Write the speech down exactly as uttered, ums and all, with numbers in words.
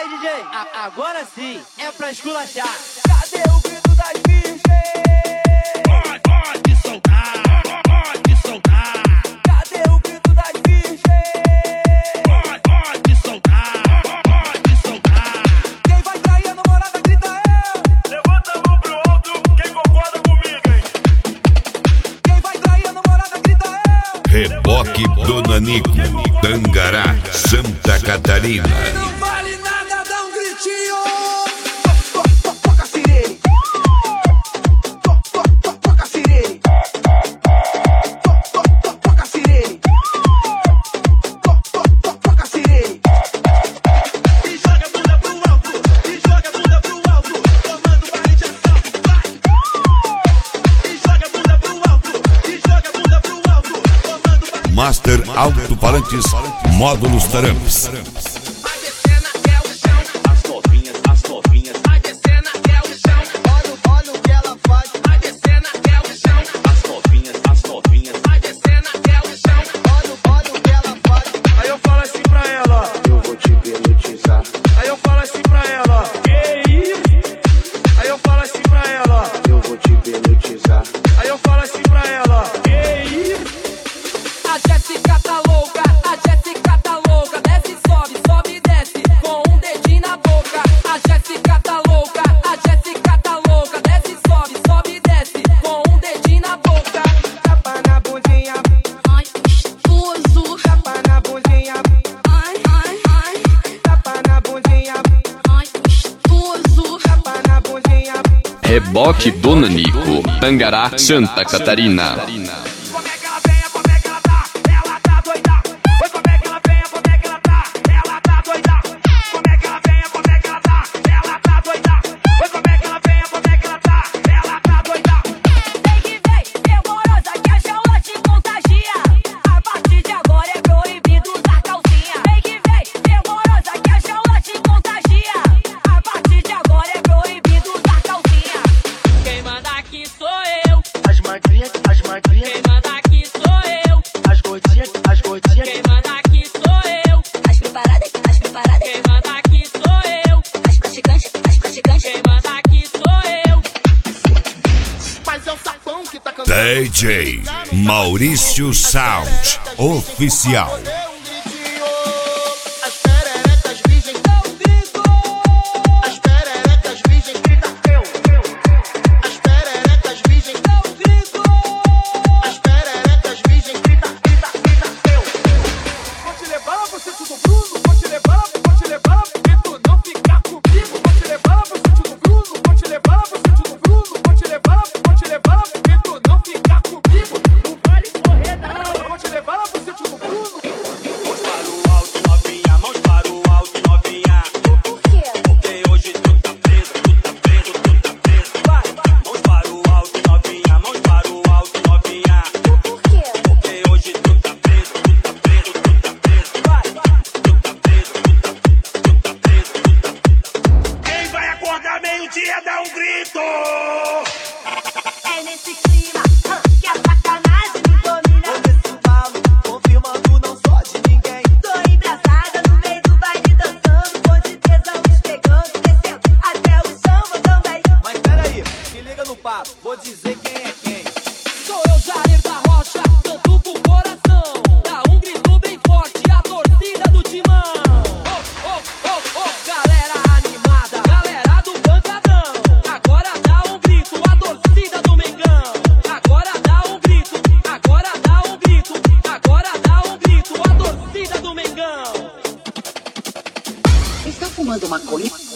aí, D J, a agora sim é pra esculachar. Cadê o grito das virgens? Pode, pode soltar, pode soltar. Cadê o grito das virgens? Pode, pode soltar, pode soltar. Quem vai trair a namorada grita eu. Levanta a mão pro alto, quem concorda comigo, hein? Quem vai trair a namorada grita eu. Reboque do Nanico, Tangará, Santa Catarina. Não vale nada, dá um gritinho. Toca a sirene. Toca a sirene. Toca a sirene. Toca a sirene. E joga a bunda pro alto, e joga a bunda pro alto, tomando barra de ação, vai. E joga a bunda pro alto, e joga a bunda pro alto, tomando barra. Master Alto-Falantes, Módulos Taramps. Vai descendo até o chão. As novinhas, as novinhas. Vai descendo até o chão. Olha, olha o que ela faz. Vai descendo até o chão. As novinhas, as novinhas. Vai descendo até o chão. Olha, olha o que ela faz. Aí eu falo assim pra ela, Eu vou te penetizar. aí eu falo assim pra ela, que isso? Aí eu falo assim pra ela, Eu vou te penetizar. aí eu falo assim pra ela, que isso? A Jéssica tá louca, a Jéssica tá louca. Desce, sobe, sobe, desce, com um dedinho na boca. A Jéssica tá louca, a Jéssica tá louca. Desce, sobe, sobe, desce, com um dedinho na boca. Tapa na bundinha. Ai, gostoso. Tapa na bundinha. Ai, ai, ai, Tapa na bundinha. ai, gostoso. Tapa na bundinha. Reboque do Nanico, Tangará, Santa Catarina. Como é que ela vem, como é que ela tá? Ela tá doida. Oi, como é que ela vem, como é que ela tá? Ela tá doida. Como é que ela vem, como é que ela tá? Ela tá doida. Oi, como é que ela vem, como é que ela tá? Ela tá doida. Vem que vem, demorosa, que a jaula te contagia. A partir de agora é proibido usar calcinha. Vem que vem, demorosa, que a jaula te contagia. A partir de agora é proibido usar calcinha. Quem manda aqui sou eu. As magrinhas, as magrinhas. Quem manda aqui sou eu. As gotinhas, as gotinhas. Quem manda aqui sou eu. As preparadas, as preparadas, Quem manda aqui sou eu. as praticantes, as praticantes. Quem manda aqui sou eu. Mas é o sapão que tá cantando. D J Maurício Sound, oficial. As pererecas virgens dão grito. As pererecas virgens grita eu. As pererecas virgens dão grito. As pererecas virgens grita, grita, grita eu. Vou te levar pro sítio do Bruno. Vou te levar, vou te levar. E tu não ficar comigo. Vou te levar pro sítio do Bruno. Vou te levar pro sítio do Bruno. Vou te levar, vou te levar. E tu não ficar comigo. Não vale correr não. Vou te levar pro sítio do Bruno. Mãos para o alto, novinha. Mãos para o alto, novinha. Por quê? Porque hoje tu tá preso, tu tá preso, tu tá preso. Vai, vai. Mãos para o alto, novinha. Mãos para o alto, novinha. Por quê? Porque hoje tu tá preso, tu tá preso, tu tá preso. Vai, vai. Tu tá preso, tu tá, tu tá preso, tu tá. Quem vai acordar meio-dia dá um grito. É nesse clima hã, que a sacanagem me domina. Nesse embalo, confirmando não só de ninguém. Tô embraçada no meio do baile dançando, com de tesão despegando, descendo até o chão, vou também. Mas peraí, se liga no papo, vou dizer quem é quem. Sou eu, Jair da Rocha, canto com o coração. Dá um grito bem forte, a torcida do Timão. Oh, oh, oh, oh, galera animada, galera do pancadão. Agora dá um grito, a torcida do Mengão. Agora dá um grito, agora dá um grito, agora dá um grito, a torcida do Mengão. Está fumando maconha?